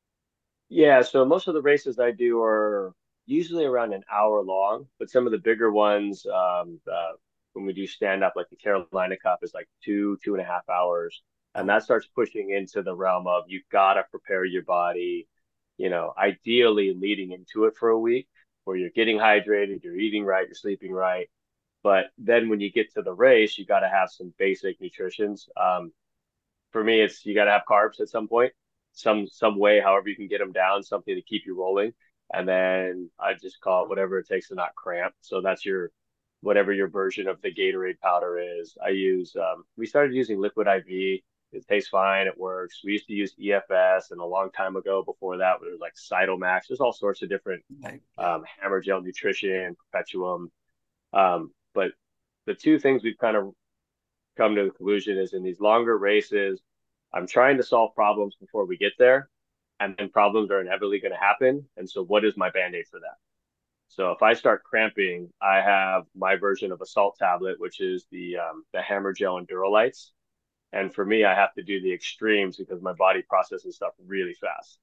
Yeah, so most of the races I do are usually around an hour long, but some of the bigger ones, um, uh, when we do stand up, like the Carolina Cup, is like two, two and a half hours. And Oh, that starts pushing into the realm of you've got to prepare your body, you know, ideally leading into it for a week where you're getting hydrated, you're eating right, you're sleeping right. But then when you get to the race, you got to have some basic nutritions. Um, for me, it's you got to have carbs at some point, some some way, however you can get them down, something to keep you rolling. And then I just call it whatever it takes to not cramp. So that's your whatever your version of the Gatorade powder is. I use um, we started using Liquid I V. It tastes fine. It works. We used to use E F S, and a long time ago before that, there was like Cytomax. There's all sorts of different Like, yeah. um, Hammer Gel Nutrition, Perpetuum. Um, but the two things we've kind of come to the conclusion is in these longer races, I'm trying to solve problems before we get there, and then problems are inevitably going to happen. And so, what is my band aid for that? So, if I start cramping, I have my version of a salt tablet, which is the um, the Hammer Gel Endurolites. And for me, I have to do the extremes because my body processes stuff really fast.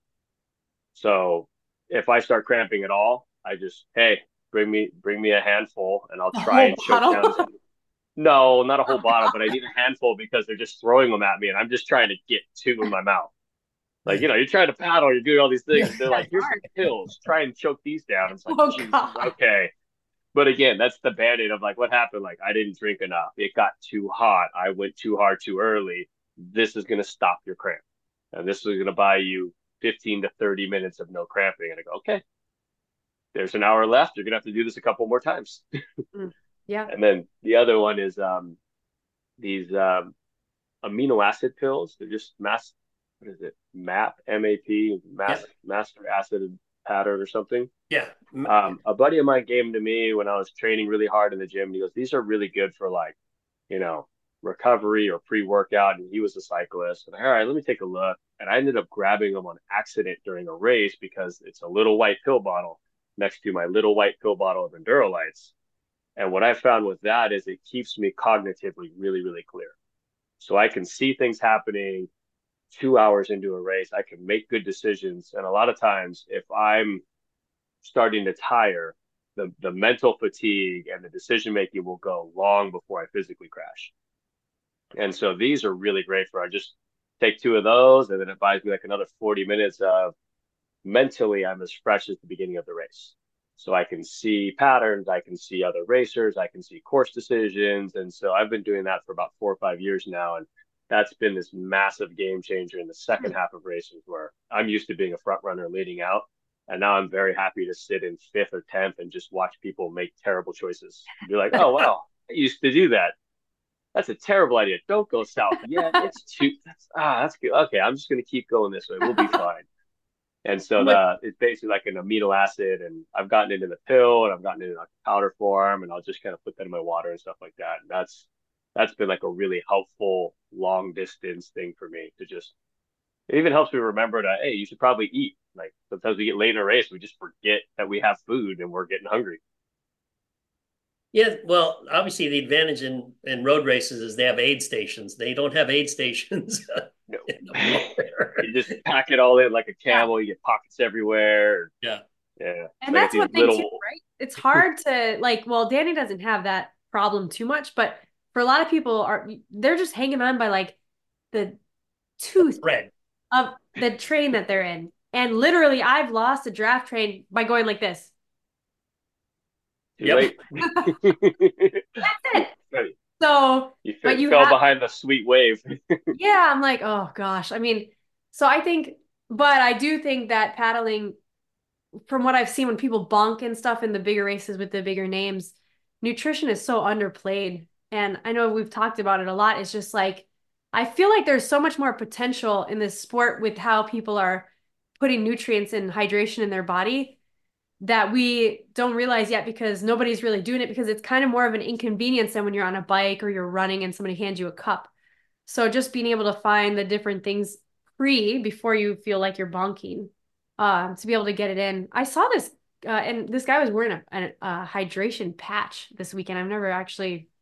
So, if I start cramping at all, I just hey, bring me bring me a handful, and I'll The try whole and choke bottle. down as no, not a whole Oh bottle, God. but I need a handful because they're just throwing them at me, and I'm just trying to get two in my mouth. Like, you know, you're trying to paddle, you're doing all these Yeah. things. They're like, That's here's some hard. pills, try and choke these down. It's like, Oh Jesus, God. okay. But again, that's the band-aid of like, what happened? Like, I didn't drink enough. It got too hot. I went too hard too early. This is going to stop your cramp. And this is going to buy you fifteen to thirty minutes of no cramping. And I go, okay, there's an hour left. You're going to have to do this a couple more times. Mm. Yeah. And then the other one is um, these um, amino acid pills. They're just mass, what is it? MAP, M A P, yeah, mass, master acid pattern or something. yeah, Um, a buddy of mine gave them to me when I was training really hard in the gym. And he goes, these are really good for like, you know, recovery or pre-workout. And he was a cyclist. And all right, let me take a look. And I ended up grabbing them on accident during a race because it's a little white pill bottle next to my little white pill bottle of Endurolites. And what I found with that is it keeps me cognitively really, really clear. So I can see things happening two hours into a race. I can make good decisions. And a lot of times, if I'm starting to tire, the, the mental fatigue and the decision making will go long before I physically crash. And so these are really great for I just take two of those and then it buys me like another forty minutes of mentally I'm as fresh as the beginning of the race. So I can see patterns, I can see other racers, I can see course decisions. And so I've been doing that for about four or five years now. And that's been this massive game changer in the second half of races where I'm used to being a front runner leading out. And now I'm very happy to sit in fifth or tenth and just watch people make terrible choices. Be like, oh, wow, I used to do that. That's a terrible idea. Don't go south yet. It's too, that's, ah, that's good. Okay, I'm just going to keep going this way. We'll be fine. And so What? the it's basically like an amino acid, and I've gotten into the pill, and I've gotten into like powder form, and I'll just kind of put that in my water and stuff like that. And that's that's been like a really helpful long distance thing for me to just. It even helps me remember that hey, you should probably eat. Like sometimes we get late in a race, we just forget that we have food and we're getting hungry. yeah. Well, obviously, the advantage in in road races is they have aid stations. They don't have aid stations No, nowhere. you just pack it all in like a Yeah. camel. You get pockets everywhere. Yeah. Yeah, it's And like at that's these one thing too, little. right? It's hard to like, well, Danny doesn't have that problem too much, but for a lot of people are they're just hanging on by like the tooth Thread. of the train that they're in. And literally I've lost a draft train by going like this. Too Yep. late. That's it. So, You but you fell have, behind the sweet wave. yeah, I'm like, oh gosh. I mean, so I think, but I do think that paddling, from what I've seen when people bunk and stuff in the bigger races with the bigger names, nutrition is so underplayed. And I know we've talked about it a lot. It's just like, I feel like there's so much more potential in this sport with how people are putting nutrients and hydration in their body that we don't realize yet because nobody's really doing it because it's kind of more of an inconvenience than when you're on a bike or you're running and somebody hands you a cup. So just being able to find the different things pre before you feel like you're bonking, uh, to be able to get it in. I saw this, uh, and this guy was wearing a, a, a hydration patch this weekend. I've never actually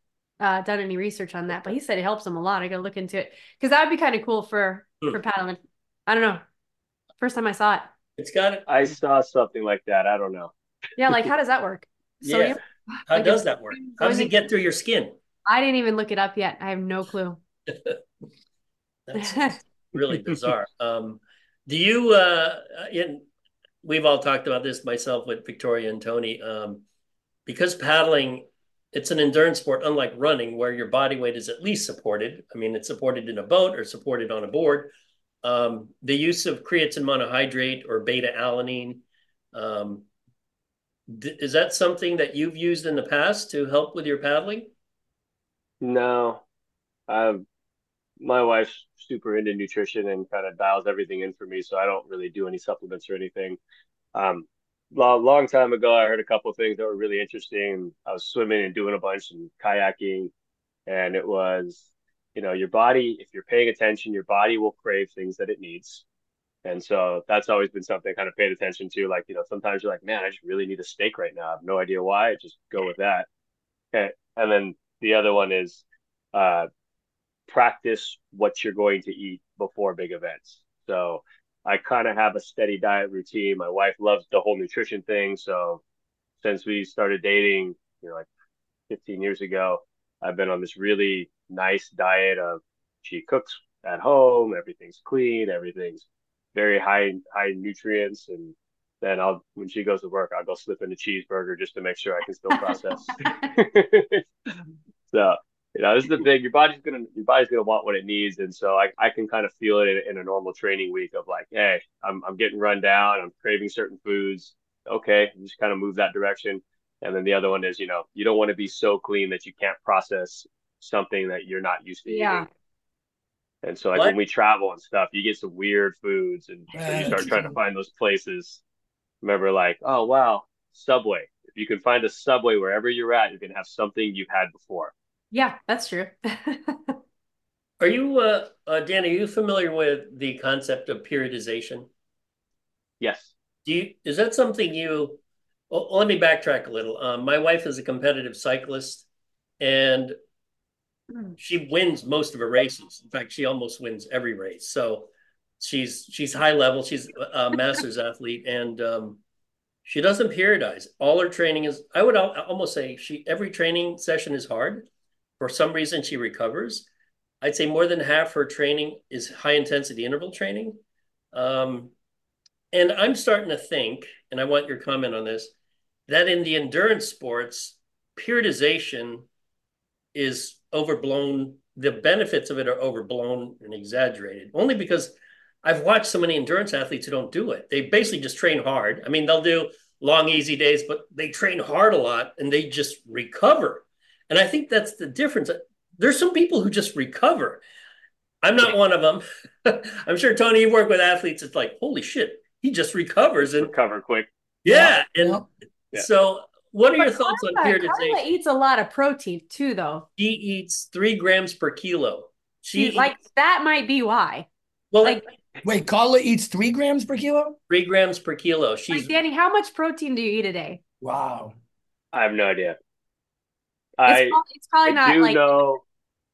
uh, done any research on that, but he said it helps him a lot. I gotta look into it because that would be kind of cool for for Hmm. paddling. I don't know. First time I saw it. It's got it. I saw something like that. I don't know. Yeah, like how does that work? Yeah. Sodium? How Like does it's that work? How does it get through your skin? I didn't even look it up yet. I have no clue. That's really bizarre. Um, do you, uh, in, we've all talked about this, myself with Victoria and Tony, um, because paddling, it's an endurance sport, unlike running, where your body weight is at least supported. I mean, it's supported in a boat or supported on a board. Um, the use of creatine monohydrate or beta alanine, um, is that something that you've used in the past to help with your paddling? No, um, my wife's super into nutrition and kind of dials everything in for me, so I don't really do any supplements or anything. Um, long, long time ago, I heard a couple of things that were really interesting. I was swimming and doing a bunch and kayaking, and it was, you know, your body, if you're paying attention, your body will crave things that it needs. And so that's always been something I kind of paid attention to. Like, you know, sometimes you're like, man, I just really need a steak right now. I have no idea why. Just go with that. Okay. And then the other one is uh, practice what you're going to eat before big events. So I kind of have a steady diet routine. My wife loves the whole nutrition thing. So since we started dating, you know, like fifteen years ago, I've been on this really nice diet of she cooks at home, everything's clean, everything's very high high nutrients, and then I'll when she goes to work, I'll go slip in a cheeseburger just to make sure I can still process. So, you know, this is the thing. Your body's gonna your body's gonna want what it needs, and so I, I can kind of feel it in, in a normal training week of like, hey, I'm I'm getting run down, I'm craving certain foods. Okay, just kind of move that direction. And then the other one is, you know, you don't want to be so clean that you can't process something that you're not used to Yeah. eating. And so, like What? when we travel and stuff, you get some weird foods, and so you start That's trying to true. find those places. Remember, like, oh wow, Subway. If you can find a Subway wherever you're at, you can have something you've had before. Yeah, that's true. Are you, uh, uh, Dan, are you familiar with the concept of periodization? Yes. Do you, is that something you, well, let me backtrack a little. Um, my wife is a competitive cyclist and she wins most of her races. In fact, she almost wins every race. So she's, she's high level. She's a master's athlete and, um, she doesn't periodize. All her training is, I would almost say she, every training session is hard. For some reason, she recovers. I'd say more than half her training is high intensity interval training. Um, and I'm starting to think, and I want your comment on this, that in the endurance sports, periodization is overblown. The benefits of it are overblown and exaggerated, only because I've watched so many endurance athletes who don't do it. They basically just train hard. I mean, they'll do long, easy days, but they train hard a lot and they just recover. And I think that's the difference. There's some people who just recover. I'm not one of them. I'm sure, Tony, you work with athletes. It's like, holy shit, he just recovers. And Recover quick. yeah. Yeah. And Yeah. so, what are But your thoughts on Carla, periodization? Carla eats a lot of protein too, though. She eats three grams per kilo. She, She like eats, that might be why. well, Like, Wait, Carla eats three grams per kilo? three grams per kilo. like She's Danny, how much protein do you eat a day? Wow. I have no idea. It's I probably, it's probably I not do like know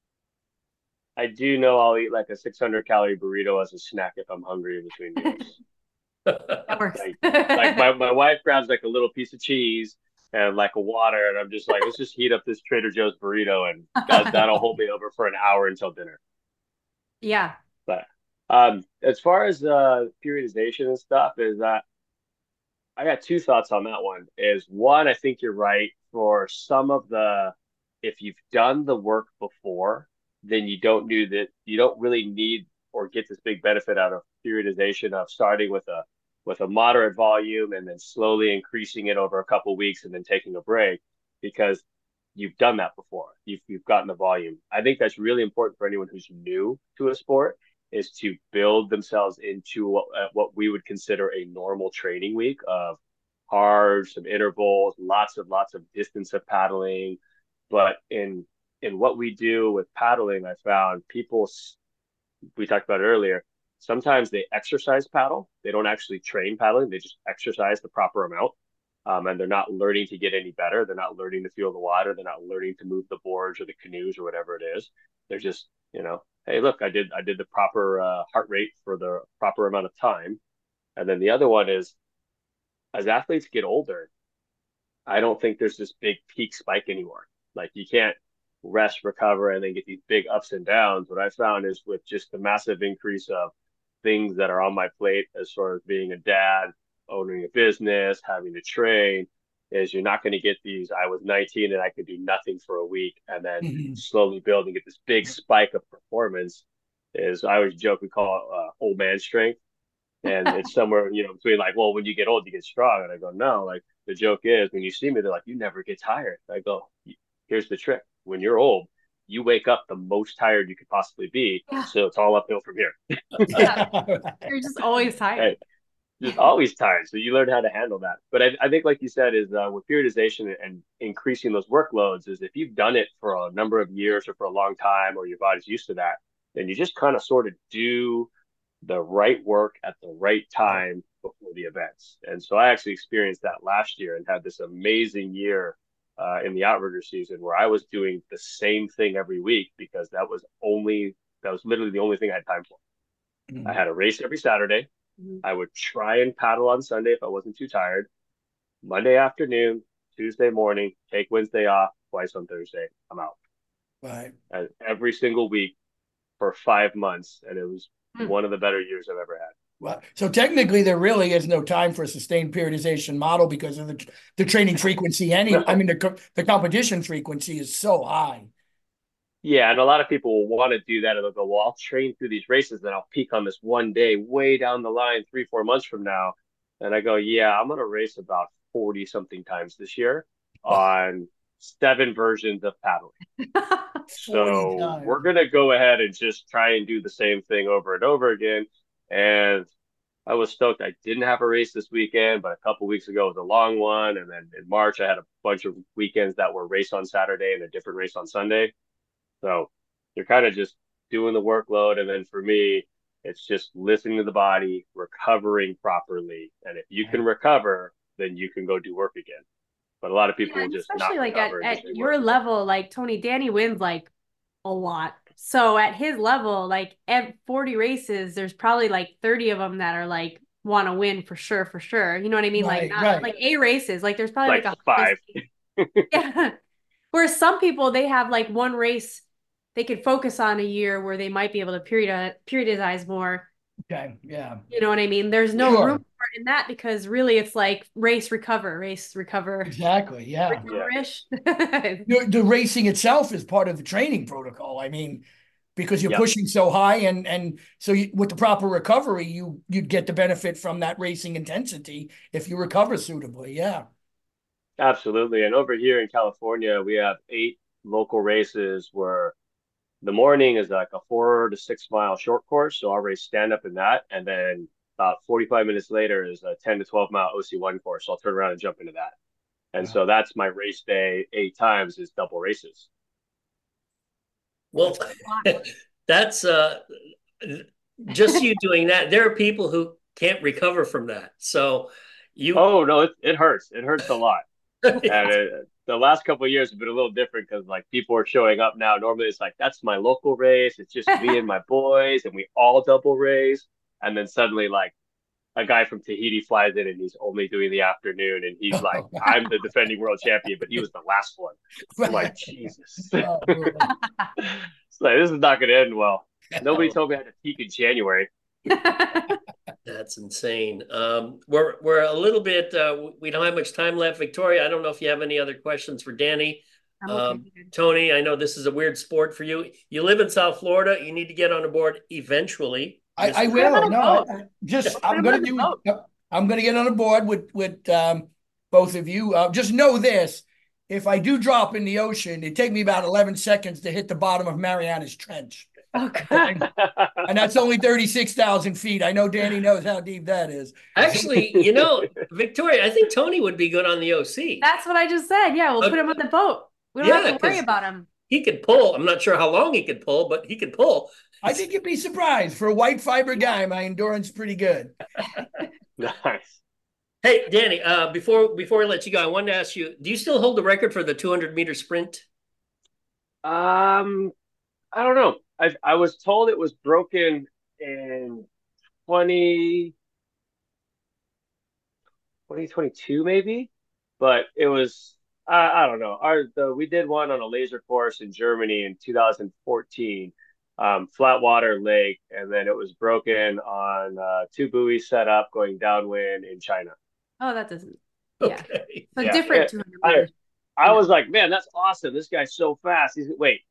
I do know I'll eat like a six hundred calorie burrito as a snack if I'm hungry in between meals. that works. Like like my, my wife grabs like a little piece of cheese and like a water, and I'm just like, let's just heat up this Trader Joe's burrito, and that that'll hold me over for an hour until dinner. Yeah. But um, as far as uh, periodization and stuff, is that I got two thoughts on that one. Is one, I think you're right for some of the, if you've done the work before, then you don't do that. You don't really need or get this big benefit out of periodization of starting with a with a moderate volume and then slowly increasing it over a couple of weeks and then taking a break because you've done that before. You've you've gotten the volume. I think that's really important for anyone who's new to a sport is to build themselves into what, uh, what we would consider a normal training week of hard, some intervals, lots of lots of distance of paddling. But in in what we do with paddling, I found people we talked about earlier. Sometimes they exercise paddle. They don't actually train paddling. They just exercise the proper amount. Um, and they're not learning to get any better. They're not learning to feel the water. They're not learning to move the boards or the canoes or whatever it is. They're just, you know, hey, look, I did I did the proper uh, heart rate for the proper amount of time. And then the other one is, as athletes get older, I don't think there's this big peak spike anymore. Like you can't rest, recover, and then get these big ups and downs. What I found is with just the massive increase of things that are on my plate as far as being a dad, owning a business, having to train, is you're not going to get these. I was nineteen and I could do nothing for a week, and then Mhm. slowly building, get this big spike of performance. Is I always joke we call it uh, old man strength, and it's somewhere you know between like, well, when you get old, you get strong, and I go, no, like the joke is when you see me, they're like, you never get tired. I go, here's the trick: when you're old, you wake up the most tired you could possibly be, Yeah. so it's all uphill from here. Yeah. You're just always tired. Hey, just always tired. So you learn how to handle that. But I, I think, like you said, is uh, with periodization and increasing those workloads, is if you've done it for a number of years or for a long time, or your body's used to that, then you just kind of sort of do the right work at the right time before the events. And so I actually experienced that last year and had this amazing year uh, in the outrigger season where I was doing the same thing every week because that was only that was literally the only thing I had time for. Mhm. I had a race every Saturday. Mhm. I would try and paddle on Sunday if I wasn't too tired. Monday afternoon, Tuesday morning, take Wednesday off, twice on Thursday. I'm out. Right. And every single week for five months. And it was Hmm. one of the better years I've ever had. Well, so technically there really is no time for a sustained periodization model because of the the training frequency. Any, I mean, the co- the competition frequency is so high. Yeah, and a lot of people will want to do that, and they'll go, "Well, I'll train through these races, then I'll peak on this one day way down the line, three, four months from now." And I go, "Yeah, I'm gonna race about forty something times this year on seven versions of paddling. forty So we're times. gonna go ahead and just try and do the same thing over and over again." And I was stoked. I didn't have a race this weekend, but a couple weeks ago was a long one, and then in March I had a bunch of weekends that were race on Saturday and a different race on Sunday. So you're kind of just doing the workload. And then for me, it's just listening to the body, recovering properly. And if you can Right. recover, then you can go do work again. But a lot of Yeah, people will and just especially not like at, recover and just at do your work. level, like Tony, Danny wins like a lot. So at his level, like at forty races, there's probably like thirty of them that are like want to win for sure, for sure. You know what I mean? Like Right, not right. like A races, like there's probably Like like a five. yeah. Whereas some people they have like one race they could focus on a year where they might be able to period periodize more. Okay, yeah. You know what I mean? There's no Sure. room for it in that because really it's like race recover, race recover, Exactly, yeah. Yeah. recover-ish. The, the racing itself is part of the training protocol. I mean, because you're Yep. pushing so high, and and so you, with the proper recovery, you you'd get the benefit from that racing intensity if you recover suitably. Yeah. Absolutely. And over here in California, we have eight local races where the morning is like a four to six mile short course. So I'll race stand up in that. And then about forty-five minutes later is a ten to twelve mile O C one course. So I'll turn around and jump into that. And Wow. so that's my race day eight times is double races. Well, that's uh, just you doing that. There are people who can't recover from that. So you, Oh, no, it, it hurts. It hurts a lot. And it, the last couple of years have been a little different because like people are showing up now. Normally it's like, that's my local race. It's just me and my boys and we all double race. And then suddenly like a guy from Tahiti flies in and he's only doing the afternoon. And he's like, I'm the defending world champion, but he was the last one. I'm like, Jesus. Oh, It's like, this is not going to end well. Nobody told me I had to peak in January. that's insane. Um, we're we're a little bit. Uh, we don't have much time left, Victoria. I don't know if you have any other questions for Danny. I'm okay. Um, Tony, I know this is a weird sport for you. You live in South Florida. You need to get on a board eventually. I, Just- I Put him on will. a No, I, boat. I just Put I'm him gonna on a do. boat. I'm gonna get on a board with with um, both of you. Uh, just know this: if I do drop in the ocean, it take me about eleven seconds to hit the bottom of Marianas Trench, Okay. and that's only thirty-six thousand feet. I know Danny knows how deep that is. Actually, you know, Victoria, I think Tony would be good on the O C. That's what I just said. Yeah, we'll Uh, put him on the boat. We don't yeah, have to worry 'cause- about him. He could pull. I'm not sure how long he could pull, but he could pull. I think you'd be surprised. For a white fiber guy, my endurance is pretty good. Nice. Hey, Danny, uh, before before we let you go, I wanted to ask you, do you still hold the record for the two hundred meter sprint? Um, I don't know. I I was told it was broken in twenty twenty twenty-two maybe, but it was I, I don't know. Our the we did one on a laser course in Germany in two thousand fourteen, um, flat water lake, and then it was broken on uh, two buoys set up going downwind in China. Oh, that doesn't. Yeah. Okay. So Yeah, different it, two hundred I meters. I was like, man, that's awesome. This guy's so fast. He's wait,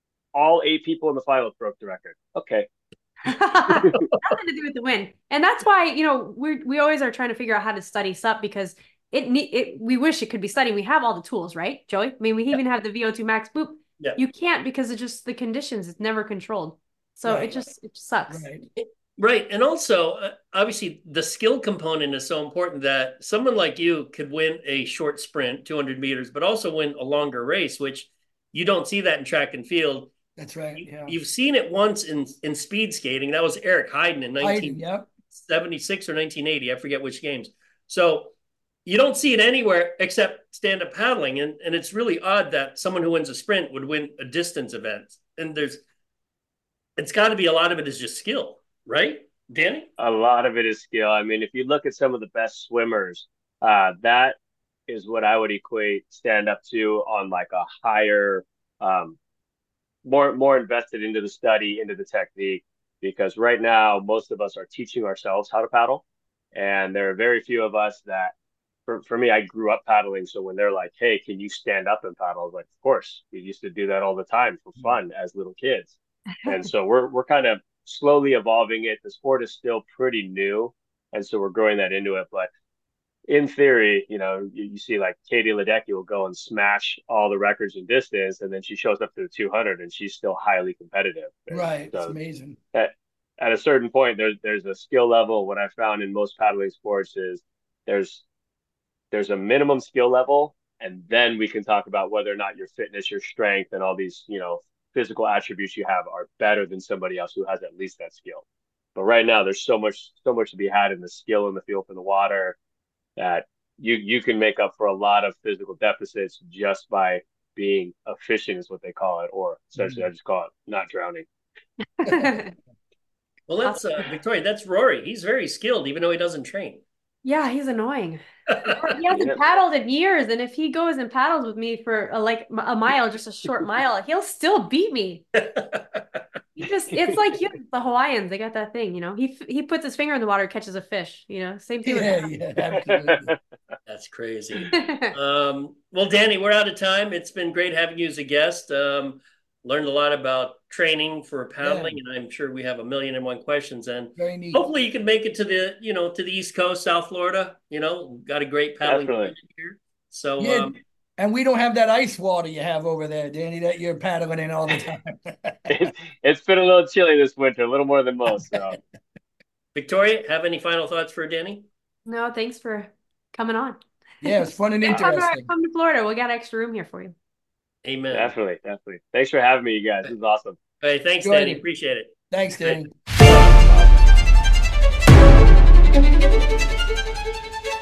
all eight people in the finals broke the record. Okay. Nothing to do with the win. And that's why, you know, we we always are trying to figure out how to study S U P because it it we wish it could be studied. We have all the tools, right, Joey? I mean, we even have the V O two max boop. Yeah. You can't because of just the conditions. It's never controlled. So Right. it just it sucks. Right. Right. And also, uh, obviously, the skill component is so important that someone like you could win a short sprint, two hundred meters, but also win a longer race, which you don't see that in track and field. That's right. You, Yeah. You've seen it once in, in speed skating. That was Eric Heiden in Heiden, yep. nineteen seventy-six or nineteen eighty. I forget which games. So you don't see it anywhere except stand-up paddling. And, and it's really odd that someone who wins a sprint would win a distance event. And there's, it's got to be a lot of it is just skill, right, Danny? A lot of it is skill. I mean, if you look at some of the best swimmers, uh, that is what I would equate stand up to on like a higher, um, more more invested into the study, into the technique. Because right now, most of us are teaching ourselves how to paddle, and there are very few of us that. For, for me, I grew up paddling, so when they're like, "Hey, can you stand up and paddle?" I was like, "Of course." We used to do that all the time for fun as little kids, and so we're we're kind of slowly evolving it. The sport is still pretty new, and so we're growing that into it. But in theory, you know, you, you see like Katie Ledecky will go and smash all the records in distance, and then she shows up to the two hundred, and she's still highly competitive. And Right. It's so amazing. at, at a certain point, there's there's a skill level. What I found in most paddling sports is there's there's a minimum skill level, and then we can talk about whether or not your fitness, your strength, and all these, you know, physical attributes you have are better than somebody else who has at least that skill. But right now, there's so much, so much to be had in the skill and the feel for the water that you you can make up for a lot of physical deficits just by being efficient, is what they call it, or essentially, mm-hmm. I just call it not drowning. Well, that's uh, Victoria. That's Rory. He's very skilled, even though he doesn't train. Yeah, he's annoying. He hasn't yeah. paddled in years, and if he goes and paddles with me for a, like a mile, just a short mile, he'll still beat me. He just, it's like you, the Hawaiians, they got that thing, you know. He he puts his finger in the water, catches a fish, you know. Same thing. Yeah, with yeah, absolutely. That's crazy. um, well, Danny, we're out of time. It's been great having you as a guest. Um, learned a lot about training for paddling, yeah. and I'm sure we have a million and one questions. And very neat. Hopefully, you can make it to the, you know, to the East Coast, South Florida. You know, got a great paddling here. So, yeah, um, and we don't have that ice water you have over there, Danny, that you're paddling in all the time. it, it's been a little chilly this winter, a little more than most. So, Victoria, have any final thoughts for Danny? No, thanks for coming on. Yeah, it's fun and interesting. Come to, come to Florida. We got extra room here for you. Amen. Definitely, definitely. Thanks for having me, you guys. This is awesome. Hey, thanks, Enjoy Danny. It. Appreciate it. Thanks, Danny. Right.